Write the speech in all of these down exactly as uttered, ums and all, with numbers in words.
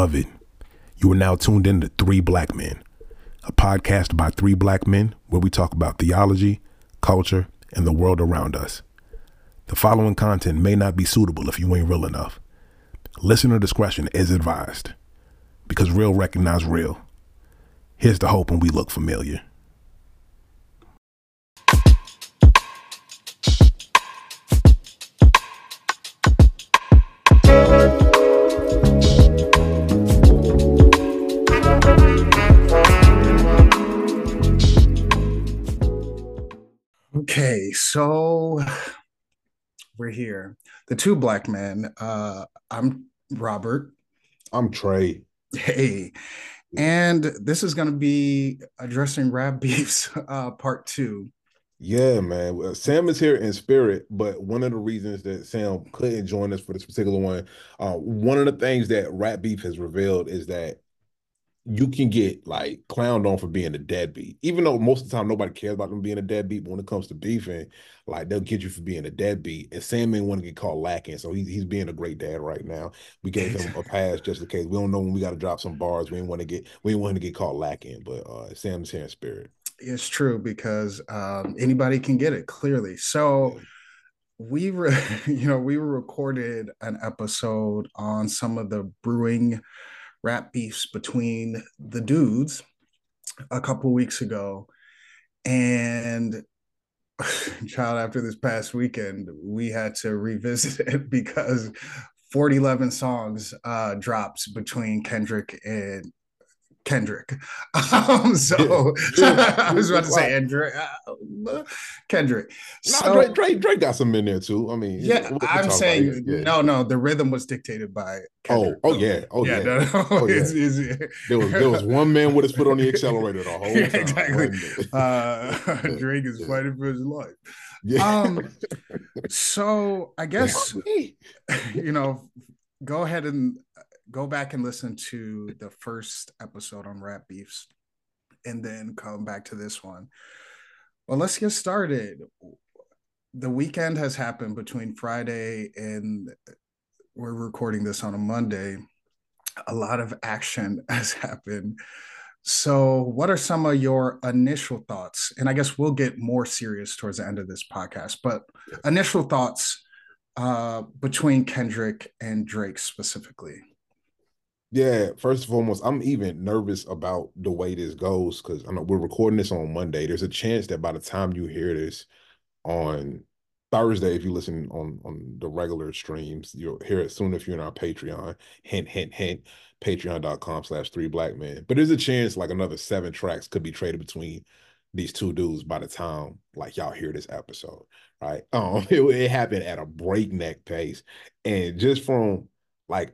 Beloved, you are now tuned in to Three Black Men, a podcast by three black men where we talk about theology, culture, and the world around us. The following content may not be suitable if you ain't real enough. Listener discretion is advised, because real recognize real. Here's the hope when we look familiar. Okay, so we're here. The two black men. Uh, I'm Robert. I'm Trey. Hey, and this is going to be addressing rap beefs, uh, part two. Yeah, man. Well, Sam is here in spirit, but one of the reasons that Sam couldn't join us for this particular one, uh, one of the things that Rap Beef has revealed is that you can get like clowned on for being a deadbeat, even though most of the time nobody cares about them being a deadbeat. But when it comes to beefing, like they'll get you for being a deadbeat. And Sam ain't want to get caught lacking, so he's he's being a great dad right now. We gave him a pass just in case. We don't know when we got to drop some bars. We didn't want to get we didn't want him to get caught lacking. But uh, Sam's here in spirit. It's true because um, anybody can get it clearly. So. Yeah. We were, you know, we recorded an episode on some of the brewing rap beefs between the dudes a couple weeks ago, and child, after this past weekend, we had to revisit it because forty eleven songs uh, drops between Kendrick and Kendrick. Um, so yeah, yeah. I was about to say Kendrick. Uh, Kendrick. No, so, Drake, Drake, Drake got some in there too. I mean, yeah, I'm saying yeah. no, no. The rhythm was dictated by Kendrick. Oh, oh yeah, oh yeah, yeah. No, no, oh, yeah. It's, it's, there was there was one man with his foot on the accelerator the whole time. Exactly. Uh, Drake is yeah. fighting for his life. Yeah. Um. So I guess you know, go ahead and. Go back and listen to the first episode on rap beefs and then come back to this one. Well, let's get started. The weekend has happened between Friday and we're recording this on a Monday. A lot of action has happened. So what are some of your initial thoughts? And I guess we'll get more serious towards the end of this podcast, but initial thoughts uh, between Kendrick and Drake specifically. Yeah, first and foremost, I'm even nervous about the way this goes because I know we're recording this on Monday. There's a chance that by the time you hear this on Thursday, if you listen on, on the regular streams, you'll hear it soon if you're in our Patreon. Hint, hint, hint, patreon.com slash three black men. But there's a chance like another seven tracks could be traded between these two dudes by the time like y'all hear this episode, right? Um, it, it happened at a breakneck pace. And just from like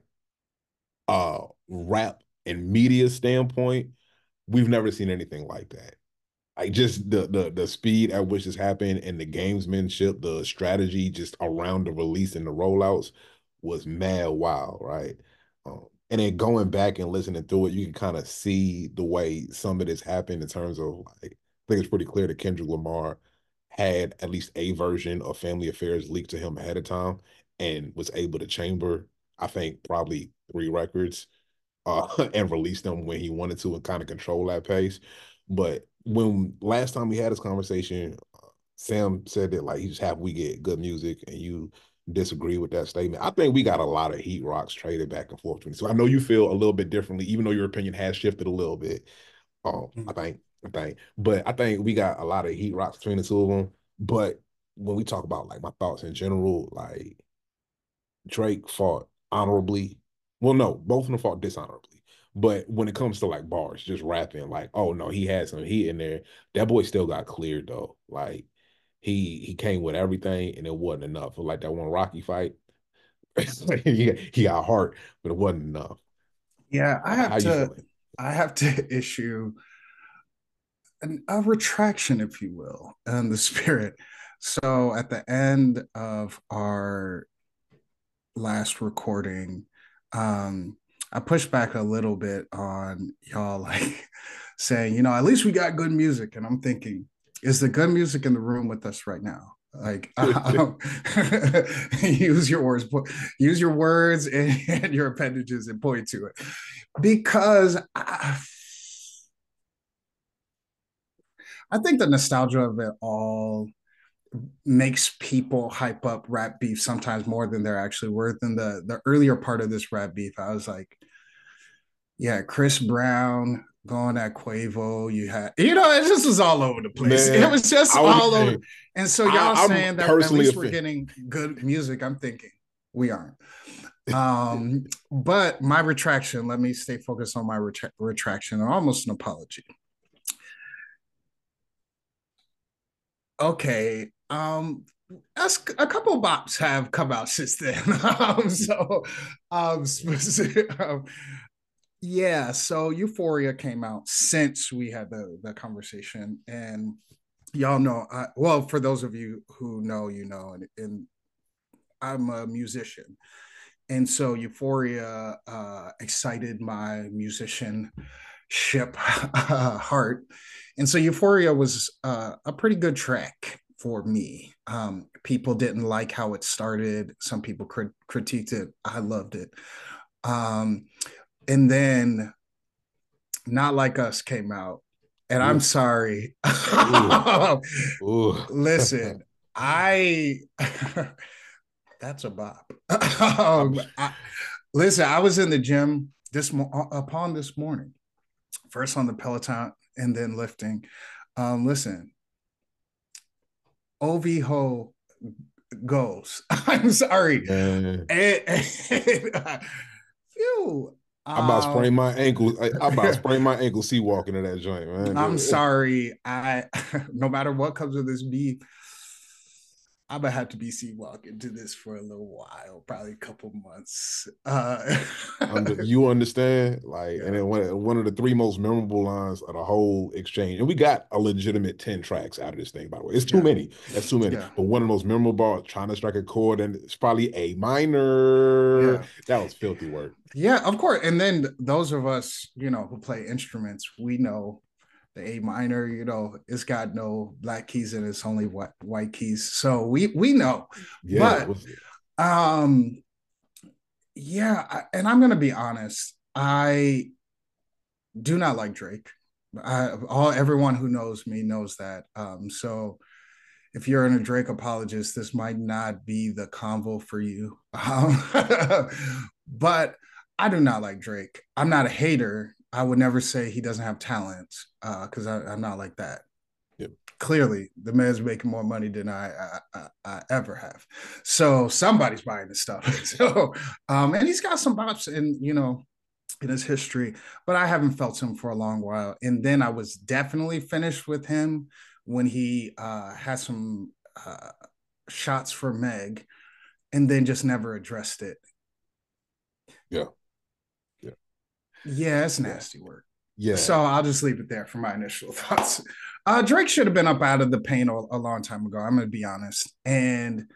uh rap and media standpoint, we've never seen anything like that. Like just the the the speed at which this happened and the gamesmanship, the strategy just around the release and the rollouts was mad wild, right? Um, and then going back and listening through it, you can kind of see the way some of this happened in terms of like, I think it's pretty clear that Kendrick Lamar had at least a version of Family Affairs leaked to him ahead of time and was able to chamber, I think, probably three records uh, and release them when he wanted to and kind of control that pace. But when last time we had this conversation, uh, Sam said that like he's happy we get good music, and you disagree with that statement. I think we got a lot of heat rocks traded back and forth between. So I know you feel a little bit differently, even though your opinion has shifted a little bit. Um, I think, I think, but I think we got a lot of heat rocks between the two of them. But when we talk about like my thoughts in general, like Drake fought honorably. Well, no, both of them fought dishonorably. But when it comes to like bars, just rapping, like, oh no, he had some heat in there. That boy still got cleared though. Like he he came with everything and it wasn't enough. Like that one Rocky fight, he, he got heart, but it wasn't enough. Yeah, I have How to I have to issue an, a retraction, if you will, in the spirit. So at the end of our last recording, um, I pushed back a little bit on y'all like saying, you know, at least we got good music. And I'm thinking, is the good music in the room with us right now? Like, um, use your words, use your words and, and your appendages and point to it, because I, I think the nostalgia of it all makes people hype up rap beef sometimes more than they're actually worth. In the the earlier part of this rap beef, I was like, yeah, Chris Brown going at Quavo. You had, you know, it just was all over the place. Man, it was just was, all over. And so y'all I, saying that at least we're getting good music. I'm thinking we aren't. Um, but my retraction, let me stay focused on my retra- retraction, almost an apology. Okay. Um, As a couple of bops have come out since then. um, so, um, specific, um, yeah. So Euphoria came out since we had the the conversation, and y'all know. I, well, for those of you who know, you know, and, and I'm a musician, and so Euphoria uh, excited my musicianship uh, heart, and so Euphoria was uh, a pretty good track for me. Um, people didn't like how it started. Some people crit- critiqued it. I loved it. Um, and then Not Like Us came out. And Ooh. I'm sorry. Ooh. Ooh. Listen, I that's a bop. um, I, listen, I was in the gym this mo- upon this morning, first on the Peloton and then lifting. Um, listen, O V Ho goes. I'm sorry. And, and, uh, phew, I'm about to sprain my ankle. I'm about to sprain my ankle sea walking to that joint, man. I'm sorry. I no matter what comes with this beef, I'm gonna have to be sea walking to this for a little while, probably a couple months. Uh, Under, you understand? Like, yeah. And then one, one of the three most memorable lines of the whole exchange, and we got a legitimate ten tracks out of this thing, by the way. It's too yeah. many. That's too many. Yeah. But one of the most memorable, trying to strike a chord, and it's probably A minor. Yeah. That was filthy work. Yeah, of course. And then those of us, you know, who play instruments, we know the A minor, you know, it's got no black keys and it's only white white keys. So we we know. Yeah, but um yeah, and I'm gonna be honest, I do not like Drake. I, all everyone who knows me knows that. Um, so if you're a Drake apologist, this might not be the convo for you. Um, but I do not like Drake. I'm not a hater. I would never say he doesn't have talent because uh, I'm not like that. Yep. Clearly, the man's making more money than I, I, I, I ever have. So somebody's buying this stuff. so, um, and he's got some bops in, you know, in his history, but I haven't felt him for a long while. And then I was definitely finished with him when he uh, had some uh, shots for Meg and then just never addressed it. Yeah. Yeah, it's nasty yeah. work. Yeah. So I'll just leave it there for my initial thoughts. Uh, Drake should have been up out of the paint a, a long time ago. I'm going to be honest. And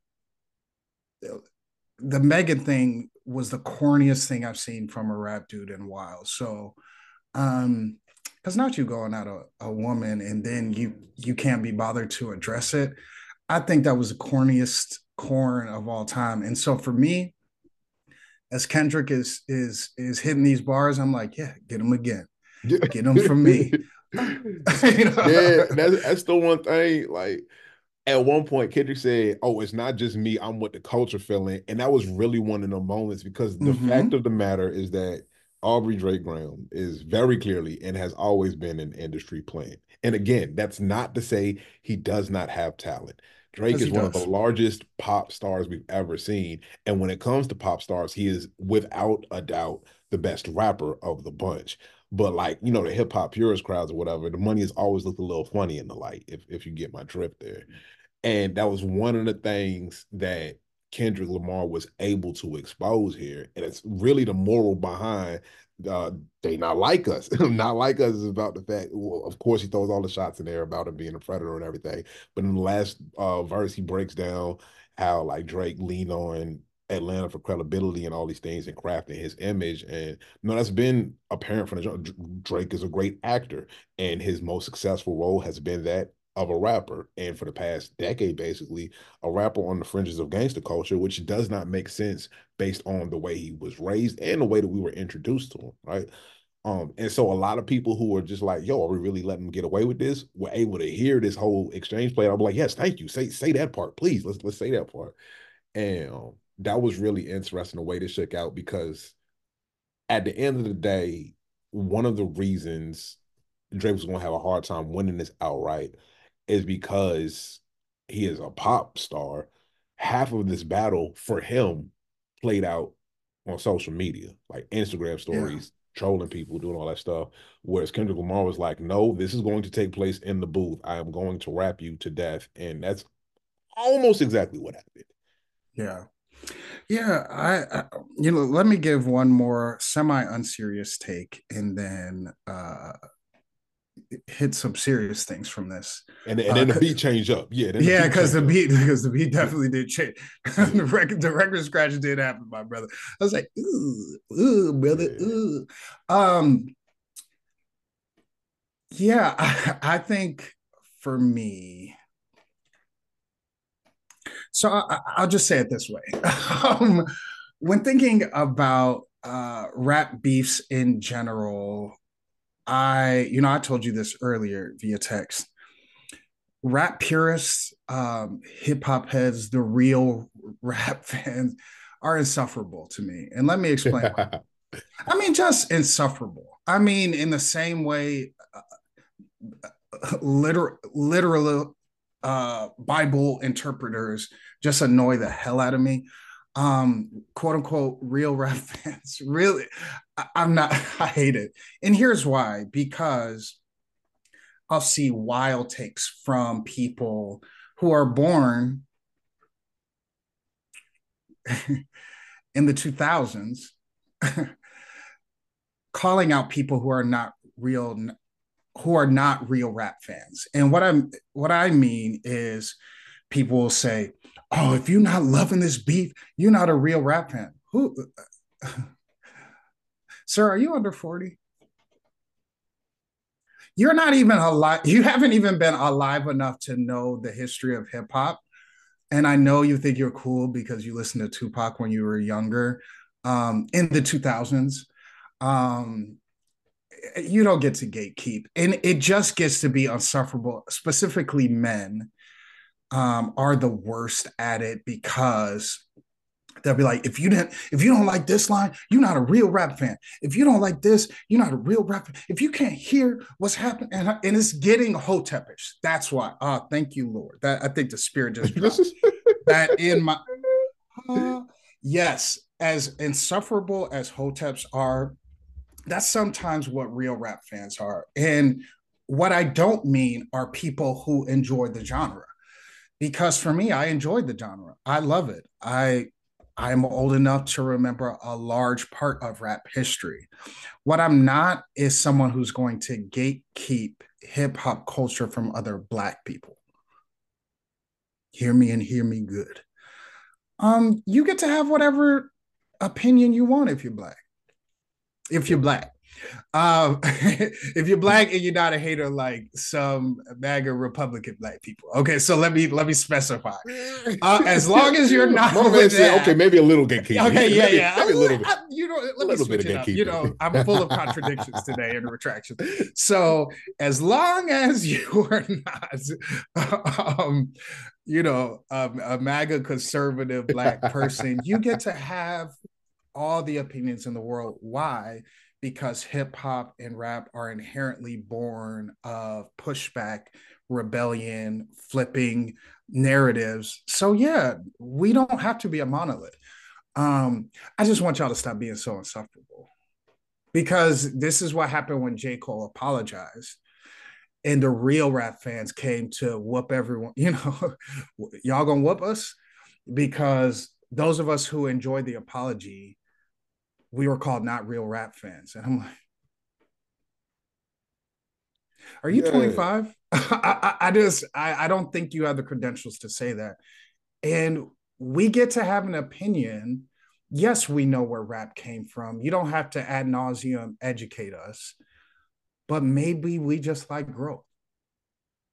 the Megan thing was the corniest thing I've seen from a rap dude in a while. So, um, because not you going at a, a woman and then you you can't be bothered to address it. I think that was the corniest corn of all time. And so for me, as Kendrick is is is hitting these bars, I'm like, yeah, get them again, get them from me. you know? Yeah, that's that's the one thing. Like at one point, Kendrick said, "Oh, it's not just me. I'm what the culture feeling," and that was really one of the moments because the mm-hmm. fact of the matter is that Aubrey Drake Graham is very clearly and has always been an industry plant. And again, that's not to say he does not have talent. Drake is one does. of the largest pop stars we've ever seen. And when it comes to pop stars, he is without a doubt the best rapper of the bunch. But like, you know, the hip hop purist crowds or whatever, the money has always looked a little funny in the light, if, if you get my drift there. And that was one of the things that Kendrick Lamar was able to expose here. And it's really the moral behind uh, They Not Like Us. Not Like Us is about the fact, well, of course, he throws all the shots in there about him being a predator and everything. But in the last uh, verse, he breaks down how like Drake leaned on Atlanta for credibility and all these things and crafting his image. And you know, that's been apparent from the Drake is a great actor. And his most successful role has been that of a rapper. And for the past decade, basically, a rapper on the fringes of gangster culture, which does not make sense based on the way he was raised and the way that we were introduced to him, right? Um, and so a lot of people who are just like, yo, are we really letting them get away with this? Were able to hear this whole exchange play. I'm like, yes, thank you. Say say that part, please. Let's let's say that part. And um, that was really interesting the way this shook out, because at the end of the day, one of the reasons Drake was going to have a hard time winning this outright is because he is a pop star. Half of this battle for him played out on social media, like Instagram stories, yeah. trolling people, doing all that stuff. Whereas Kendrick Lamar was like, no, this is going to take place in the booth. I am going to rap you to death. And that's almost exactly what happened. Yeah. Yeah, I, I you know, let me give one more semi-unserious take and then uh hit some serious things from this. And, and then uh, the beat changed up. Yeah, yeah, because the beat because the beat definitely did change. the record the record scratch did happen, my brother. I was like, ooh, ooh, brother, yeah. ooh. Um yeah, I, I think for me, so I, I'll just say it this way. um, when thinking about uh, rap beefs in general, I, you know, I told you this earlier via text. Rap purists, um, hip hop heads, the real rap fans are insufferable to me. And let me explain why. I mean, just insufferable. I mean, in the same way, uh, literal, literal uh, Bible interpreters just annoy the hell out of me. Um, quote unquote, real rap fans, really, I, I'm not, I hate it. And here's why, because I'll see wild takes from people who are born in the two thousands, calling out people who are not real, who are not real rap fans. And what I'm, what I mean is, people will say, "Oh, if you're not loving this beef, you're not a real rap fan." Who, sir? Are you under forty? You're not even alive. You haven't even been alive enough to know the history of hip hop. And I know you think you're cool because you listened to Tupac when you were younger, um, in the two thousands. Um, you don't get to gatekeep, and it just gets to be insufferable. Specifically, men um, are the worst at it because they'll be like, if you didn't, if you don't like this line, you're not a real rap fan. If you don't like this, you're not a real rap fan. If you can't hear what's happening, and, and it's getting hotepish. That's why. Ah, oh, thank you, Lord. That I think the spirit just dropped that in my. Uh, yes, as insufferable as hoteps are, that's sometimes what real rap fans are. And what I don't mean are people who enjoy the genre. Because for me, I enjoyed the genre. I love it. I I'm old enough to remember a large part of rap history. What I'm not is someone who's going to gatekeep hip hop culture from other Black people. Hear me and hear me good. Um, you get to have whatever opinion you want if you're Black. If you're Black. Um, if you're Black and you're not a hater like some MAGA Republican Black people, okay. So let me let me specify. Uh, as long as you're not, with that, okay, maybe a little gatekeeping. Okay, yeah, maybe, yeah. Maybe a little, I, you know, let me switch it up. You know, I'm full of contradictions today and retractions. So as long as you are not, um, you know, um, a MAGA conservative Black person, you get to have all the opinions in the world. Why? Because hip hop and rap are inherently born of pushback, rebellion, flipping narratives. So yeah, we don't have to be a monolith. Um, I just want y'all to stop being so insufferable, because this is what happened when J. Cole apologized and the real rap fans came to whoop everyone. You know, y'all gonna whoop us? Because those of us who enjoyed the apology, we were called not real rap fans. And I'm like, are you yeah. twenty-five? I, I, I just, I, I don't think you have the credentials to say that. And we get to have an opinion. Yes, we know where rap came from. You don't have to ad nauseum educate us, but maybe we just like growth.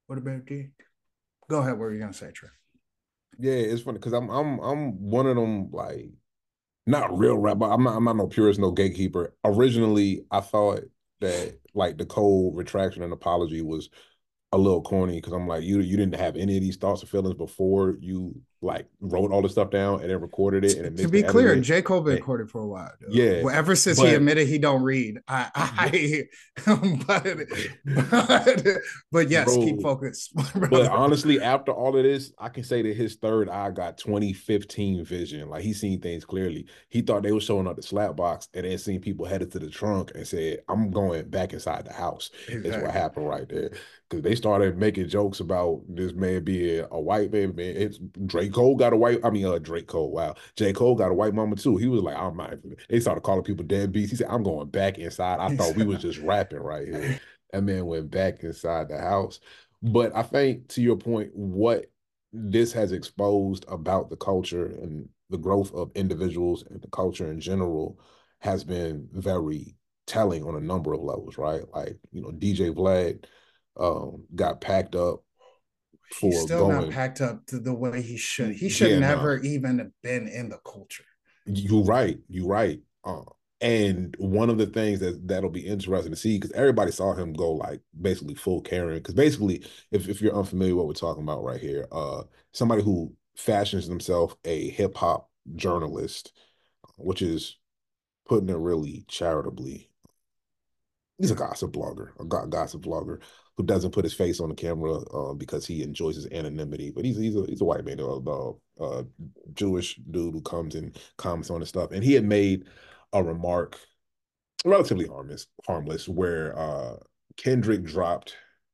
What about Dick? Go ahead. What were you gonna say, Trey? Yeah, it's funny because I'm I'm I'm one of them like not real rap, but I'm not I'm not no purist, no gatekeeper. Originally, I thought that like the cold retraction and apology was a little corny because I'm like, you you didn't have any of these thoughts or feelings before you like wrote all the stuff down and then recorded it and then To mixed be and edited clear, it. J. Cole been And, recorded for a while. yeah, Well, ever since he but admitted he don't read, I, I, but, but, but yes, keep bro, focused, but brother. honestly, after all of this, I can say that his third eye got twenty fifteen vision. Like he seen things clearly. He thought they were showing up the slap box and then seen people headed to the trunk and said, I'm going back inside the house. That's what Exactly. happened right there. Because they started making jokes about this man being a white man. Man, it's Drake Cole got a white, I mean, uh, Drake Cole, wow. J. Cole got a white mama too. He was like, I'm not, they started calling people deadbeats. He said, I'm going back inside. I thought we was just rapping right here. That man went back inside the house. But I think to your point, what this has exposed about the culture and the growth of individuals and the culture in general has been very telling on a number of levels, right? Like, you know, D J Vlad um, got packed up He's for still not going, packed up to the way he should. He should yeah, no, never even have been in the culture. you're right, you're right. Uh, and one of the things that that'll be interesting to see because everybody saw him go like basically full Karen. Because basically, if if you're unfamiliar with what we're talking about right here, uh, somebody who fashions themselves a hip hop journalist, which is putting it really charitably. He's a gossip blogger, a gossip blogger who doesn't put his face on the camera um, because he enjoys his anonymity. But he's he's a he's a white man, a, a, a Jewish dude who comes and comments on his stuff. And he had made a remark, relatively harmless, harmless, where uh, Kendrick dropped.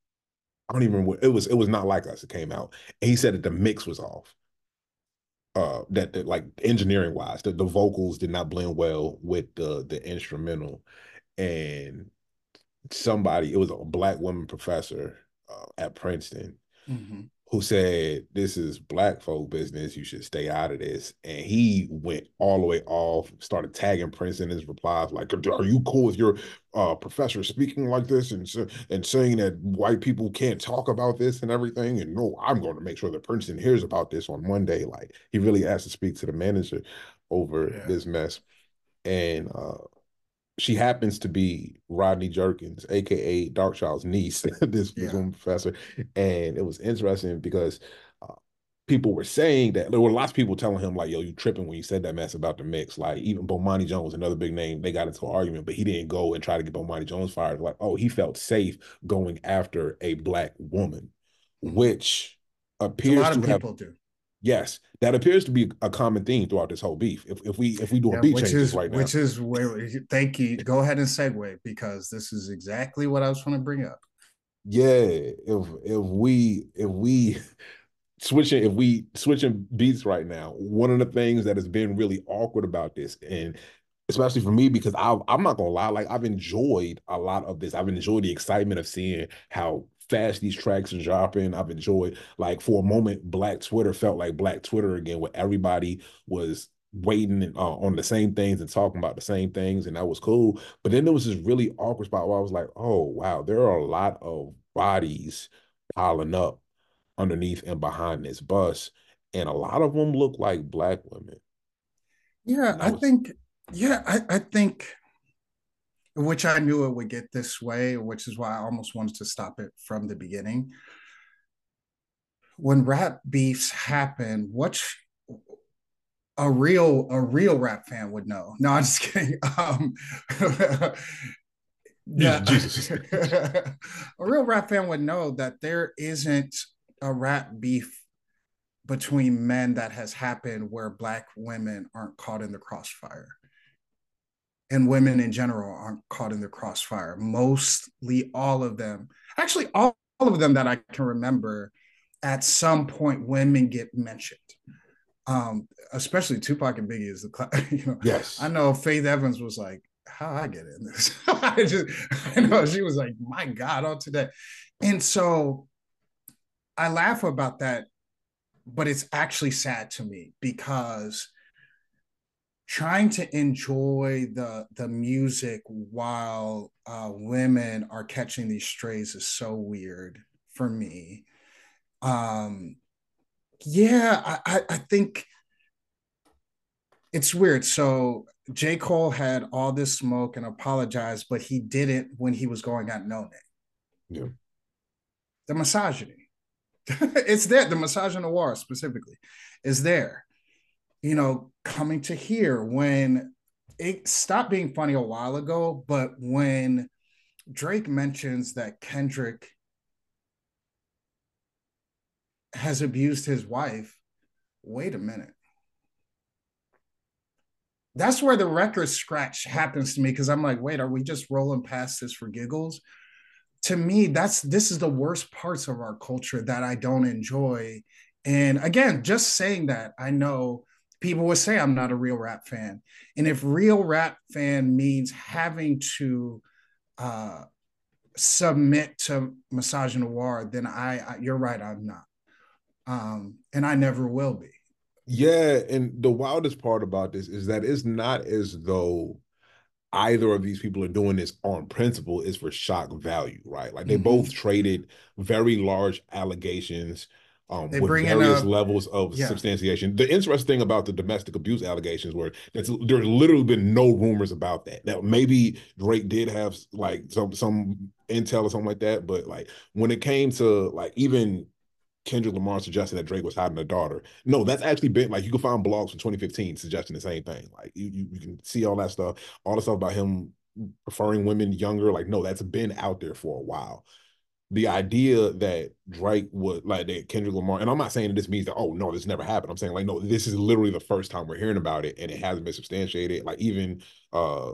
I don't even remember. It was it was Not Like Us. It came out, and he said that the mix was off. Uh, that, that like engineering wise, that the vocals did not blend well with the the instrumental, and somebody, it was a black woman professor uh, at Princeton Mm-hmm. who said, this is black folk business. You should stay out of this. And he went all the way off, started tagging Prince in his replies, like, are you cool with your uh, professor speaking like this and, and saying that white people can't talk about this and everything? And no, I'm going to make sure that Princeton hears about this on Monday. Like, he really asked to speak to the manager over Yeah. this mess. And uh, she happens to be Rodney Jerkins, aka Darkchild's niece, this, Yeah. this woman professor. And it was interesting because uh, people were saying that there were lots of people telling him, like, yo, you tripping when you said that mess about the mix. Like, even Bomani Jones, another big name, they got into an argument, but he didn't go and try to get Bomani Jones fired. Like, oh, he felt safe going after a black woman, Mm-hmm. which appears a lot to of have people do. Yes, that appears to be a common theme throughout this whole beef. If if we if we do yeah, a beat which changes is right now, which is where thank you. Go ahead and segue because this is exactly what I was trying to bring up. yeah, if if we if we switching if we switching beats right now, one of the things that has been really awkward about this, and especially for me because I I'm not gonna lie, like I've enjoyed a lot of this. I've enjoyed the excitement of seeing how fast these tracks are dropping. I've enjoyed, like, for a moment, Black Twitter felt like Black Twitter again, where everybody was waiting uh, on the same things and talking about the same things, and that was cool. But then there was this really awkward spot where I was like, oh wow, there are a lot of bodies piling up underneath and behind this bus, and a lot of them look like Black women. Yeah, And I I was, think. Yeah, I, I think. Which I knew it would get this way, which is why I almost wanted to stop it from the beginning. When rap beefs happen, what a real a real rap fan would know. No, I'm just kidding. Um, Jesus. that a real rap fan would know that there isn't a rap beef between men that has happened where black women aren't caught in the crossfire and women in general aren't caught in the crossfire. Mostly all of them, actually all, all of them that I can remember, at some point women get mentioned. Um, especially Tupac and Biggie is the, you know, Yes. I know Faith Evans was like, how I get in this? I just, I know she was like, my God, all today. And so I laugh about that, but it's actually sad to me because trying to enjoy the the music while uh, women are catching these strays is so weird for me. Um, yeah, I, I think it's weird. So J. Cole had all this smoke and apologized, but he didn't when he was going at No Name. Yeah. The misogyny. It's there. The misogynoir specifically is there. You know, coming to here when it stopped being funny a while ago, but when Drake mentions that Kendrick has abused his wife, wait a minute. That's where the record scratch happens to me because I'm like, wait, are we just rolling past this for giggles? To me, that's this is the worst parts of our culture that I don't enjoy. And again, just saying that, I know people would say I'm not a real rap fan. And if real rap fan means having to uh, submit to misogynoir, then I, I you're right, I'm not. Um, and I never will be. Yeah, and the wildest part about this is that it's not as though either of these people are doing this on principle. Is for shock value, right? Like they mm-hmm. both traded very large allegations um, with various a, levels of yeah. substantiation. The interesting thing about the domestic abuse allegations were that there's literally been no rumors about that. Now, maybe Drake did have like some some intel or something like that, but like when it came to like even Kendrick Lamar suggesting that Drake was hiding a daughter. No, that's actually been like you can find blogs from twenty fifteen suggesting the same thing. Like you, you, you can see all that stuff, all the stuff about him preferring women younger. Like, no, that's been out there for a while. The idea that Drake would like that Kendrick Lamar, and I'm not saying that this means that, oh no, this never happened. I'm saying like, no, this is literally the first time we're hearing about it and it hasn't been substantiated. Like even uh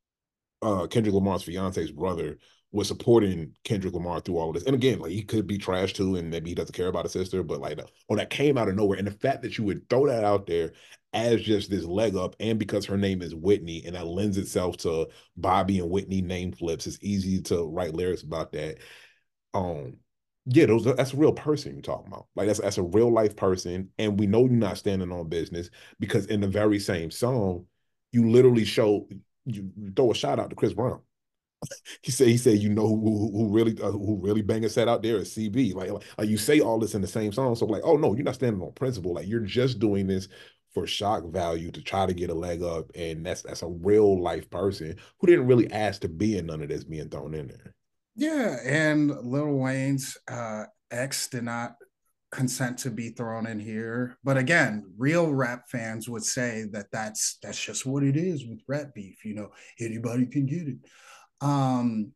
uh Kendrick Lamar's fiance's brother was supporting Kendrick Lamar through all of this. And again, like he could be trash too, and maybe he doesn't care about his sister, but like, oh, that came out of nowhere. And the fact that you would throw that out there as just this leg up, and because her name is Whitney, and that lends itself to Bobby and Whitney name flips, it's easy to write lyrics about that. Um, yeah, those that's a real person you're talking about. Like that's that's a real life person, and we know you're not standing on business because in the very same song, you literally show you throw a shout out to Chris Brown. He said, he said, you know who who really uh, who really banging set out there is C B. Like, like, like you say all this in the same song. So like, oh no, you're not standing on principle. Like you're just doing this for shock value to try to get a leg up. And that's that's a real life person who didn't really ask to be in none of this being thrown in there. Yeah, and Lil Wayne's uh, ex did not consent to be thrown in here. But again, real rap fans would say that that's that's just what it is with rap beef. You know, anybody can get it. Um,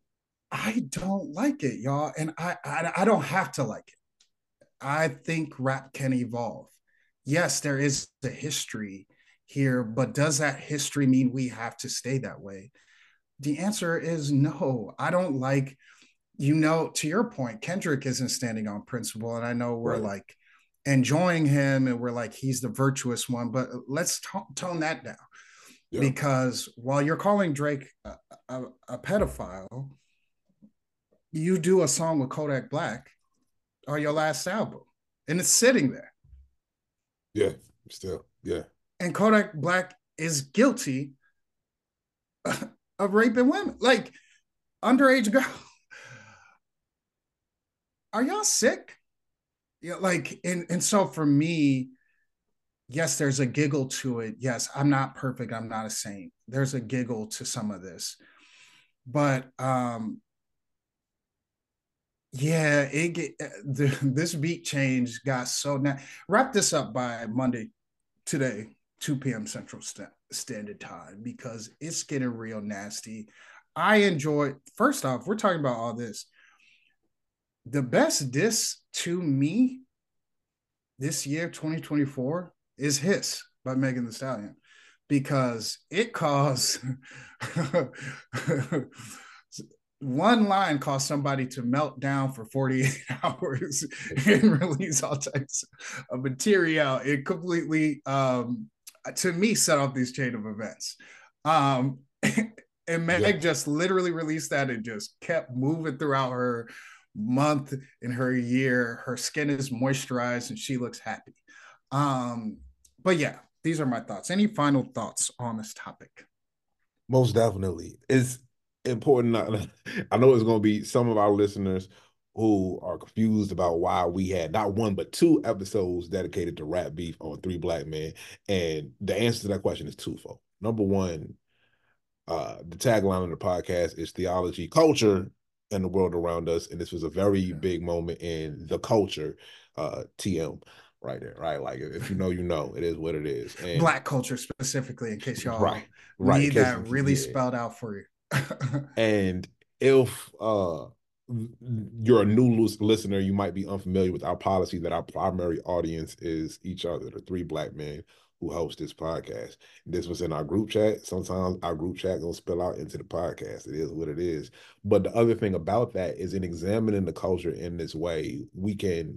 I don't like it, y'all, and I, I I don't have to like it. I think rap can evolve. Yes, there is a history here, but does that history mean we have to stay that way? The answer is no. I don't like, you know, to your point, Kendrick isn't standing on principle, and I know we're right. like enjoying him, and we're like he's the virtuous one, but let's t- tone that down. Yeah. Because while you're calling Drake a, a, a pedophile, you do a song with Kodak Black on your last album, and it's sitting there. Yeah, still, yeah. And Kodak Black is guilty of raping women, like underage girl. Are y'all sick? Yeah, like, and and so for me, yes, there's a giggle to it. Yes, I'm not perfect. I'm not a saint. There's a giggle to some of this. But um, yeah, it get, the, this beat change got so now. Wrap this up by Monday today, two p.m. Central St- Standard Time, because it's getting real nasty. I enjoy, first off, we're talking about all this. The best diss to me this year, twenty twenty-four, is Hiss by Megan Thee Stallion, because it caused one line caused somebody to melt down for forty-eight hours and release all types of material. It completely, um, to me, set off this chain of events. Um, and Meg yeah. just literally released that and just kept moving throughout her month in her year. Her skin is moisturized and she looks happy. Um, but yeah, these are my thoughts. Any final thoughts on this topic? Most definitely. It's important. I know it's going to be some of our listeners who are confused about why we had not one but two episodes dedicated to rap beef on Three Black Men. And the answer to that question is twofold. Number one, uh, the tagline of the podcast is theology, culture, and the world around us. And this was a very yeah. big moment in the culture, uh, T M right there, right? Like if you know, you know, it is what it is. And Black culture specifically, in case y'all right, right, need that really yeah. spelled out for you. And if uh, you're a new listener, you might be unfamiliar with our policy that our primary audience is each other, the three Black men who host this podcast. This was in our group chat. Sometimes our group chat gonna spill out into the podcast. It is what it is. But the other thing about that is in examining the culture in this way, we can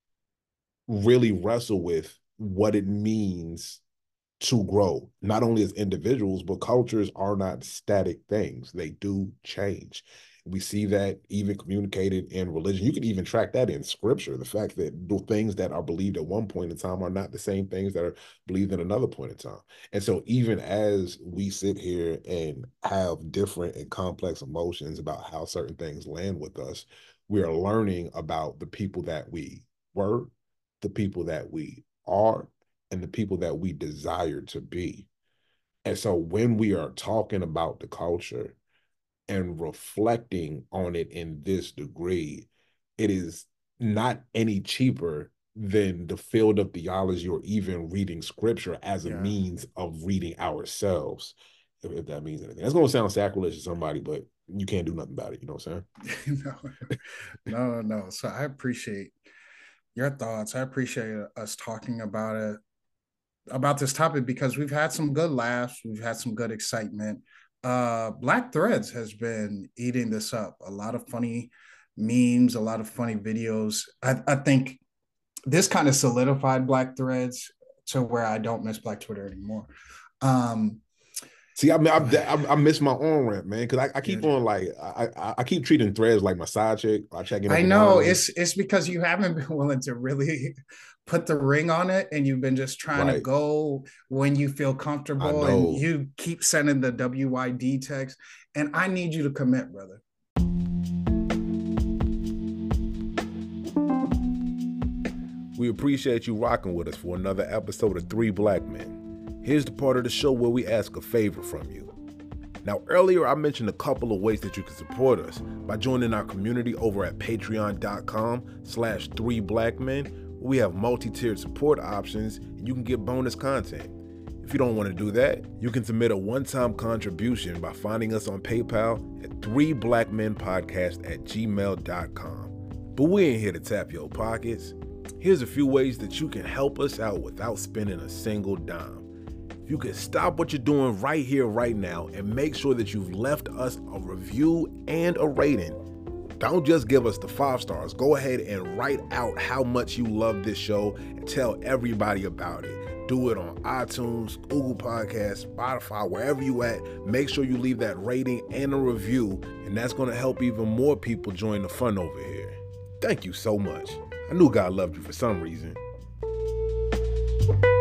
really wrestle with what it means to grow, not only as individuals, but cultures are not static things. They do change. We see that even communicated in religion. You can even track that in scripture. The fact that the things that are believed at one point in time are not the same things that are believed at another point in time. And so even as we sit here and have different and complex emotions about how certain things land with us, we are learning about the people that we were, the people that we are, and the people that we desire to be. And so when we are talking about the culture and reflecting on it in this degree, it is not any cheaper than the field of theology or even reading scripture as a yeah. means of reading ourselves, if, if that means anything. That's going to sound sacrilege to somebody, but you can't do nothing about it. You know what I'm saying? no, no, no. So I appreciate your thoughts. I appreciate us talking about it, about this topic, because we've had some good laughs. We've had some good excitement. Uh, Black Threads has been eating this up. A lot of funny memes, a lot of funny videos. I, I think this kind of solidified Black Threads to where I don't miss Black Twitter anymore. Um, See, I, I, I, I miss my own rant, man, because I, I keep yeah. on like I, I I keep treating Threads like my side chick. I check in. I know it's it's because you haven't been willing to really put the ring on it, and you've been just trying right. to go when you feel comfortable, and you keep sending the W Y D text, and I need you to commit, brother. We appreciate you rocking with us for another episode of Three Black Men. Here's the part of the show where we ask a favor from you. Now, earlier I mentioned a couple of ways that you can support us by joining our community over at patreon.com slash three black men. We have multi-tiered support options and you can get bonus content. If you don't want to do that, you can submit a one-time contribution by finding us on PayPal at three black men podcast at gmail dot com. But we ain't here to tap your pockets. Here's a few ways that you can help us out without spending a single dime. You can stop what you're doing right here, right now, and make sure that you've left us a review and a rating. Don't just give us the five stars. Go ahead and write out how much you love this show and tell everybody about it. Do it on iTunes, Google Podcasts, Spotify, wherever you at. Make sure you leave that rating and a review, and that's going to help even more people join the fun over here. Thank you so much. I knew God loved you for some reason.